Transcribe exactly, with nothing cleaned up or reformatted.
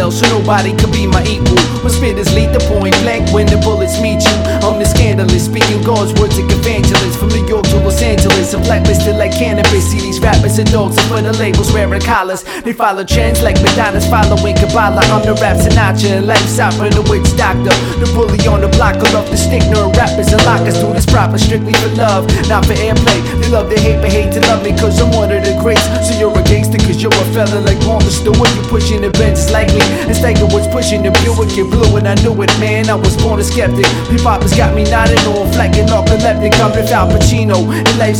hell, so nobody could be my equal. My spitters lead the point blank when the bullets meet you. I'm the scandalous, speaking God's words like evangelist. From New York to Los Angeles, I'm blacklisted like cannabis. See these rappers and dogs up for the labels wearing collars. They follow trends like Madonna's following Kabbalah. I'm the rap Sinatra and life's opera, the witch doctor. The bully on the block, I love the stick nerd rappers and lockers. Do this proper, strictly for love, not for airplay. They love to hate, but hate to love me, cause I'm one of the greats. So you're a gangster, cause you're a fella like Martha Stewart. You pushing the Benz like me, and Steiger was pushing the Buick. You're blue and I knew it, man, I was born a skeptic. Hip-hop has got me nodding off like an narcoleptic. I'm with Al Pacino, and life's